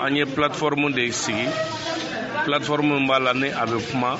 an ye plateforme de sigi plateforme b'a la ni a bɛ kuma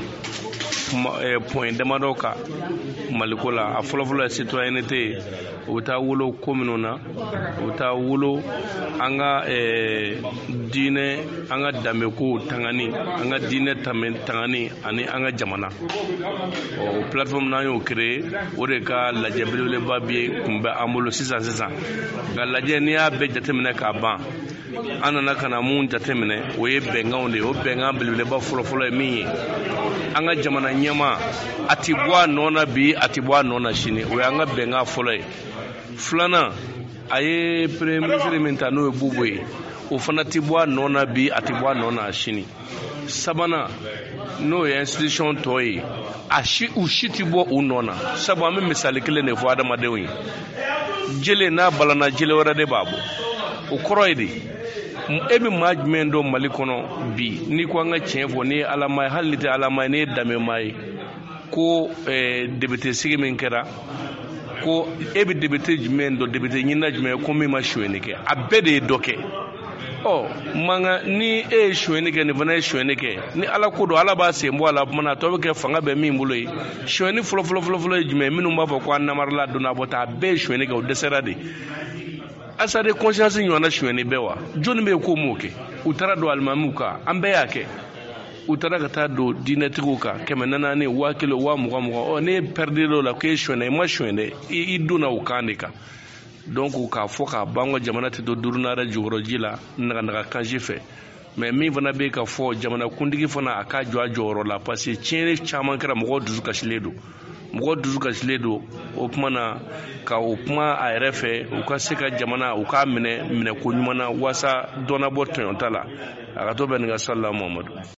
point damadɔ kan Maliko la a fɔlɔfɔlɔ ye citoyenneté ye o bɛ taa wolo ko minnu na o bɛ taa wolo an ka diinɛ an ka danbeko tangani an ka diinɛ tangani ani an ka jamana o plateforme n'an y'o créé o de ka lajɛ belebeleba bi kun bɛ an bolo sisan nka lajɛ n'i y'a bɛɛ jateminɛ k'a ban an nana ka na mun jateminɛ o ye bɛnkanw de ye o bɛnkan belebeleba fɔlɔfɔlɔ ye min ye an ka jamana ɲɛma a ti bɔ a nɔ na bi a ti bɔ a nɔ na sini o y'an ka bɛnkan fɔlɔ ye filanan a ye premier ministre min ta n'o ye Bubo ye o fana ti bɔ a nɔ na bi a ti bɔ a nɔ na sini sabanan n'o ye institution tɔ ye u si ti bɔ u nɔ na sabu an bɛ misali kelen de fɔ adamadenw ye jele n'a balana jele wɛrɛ de b'a bɔ o kɔrɔ ye de e bɛ maa jumɛn dɔn Mali kɔnɔ bi n'i ko an ka tiɲɛ fɔ ni ye alama ye hali ni tɛ alama ye ni ye danbɛma ye ko député sigi min kɛra ko e bɛ député jumɛn dɔn député ɲinina jumɛn ye ko min ma sonyɛni kɛ a bɛɛ de ye dɔ kɛ manga ni e ye sonyɛni kɛ nin fana ye sonyɛni kɛ ni ala ko don ala b'a sen bɔ a la tuma na a tɔ bɛ kɛ fanga bɛ min bolo ye sonyɛni fɔlɔfɔlɔ ye jumɛn minnu b'a fɔ ko an namarala donna bɔ ta a bɛɛ ye sonyɛni kɛ o dɛsɛra de asa de conscience ɲɔgɔnna sonyɛni bɛɛ wa jɔnni bɛ ko m'o kɛ u taara don alimamiw kan an bɛɛ y'a kɛ u taara ka taa don diinɛtigiw kan 400 1000 2020 ne perdre l'o la ko e sonyɛna i ma sonyɛ dɛ i donna o kan de kan donc k'a fɔ k'a ban ka jamana tɛ don durunara jukɔrɔji la naganaga kanji fɛ mais min fana bɛ ka fɔ jamana kuntigi fana a ka jɔ a jɔyɔrɔ la parce que tiɲɛni caman kɛra mɔgɔw dusu kasilen don o kuma na ka o kuma a yɛrɛ fɛ u ka se ka jamana u k'a minɛ ko ɲuman na walasa dɔnnabɔ tɔɲɔta la a ka to bɛ nin ka salila Muhamadu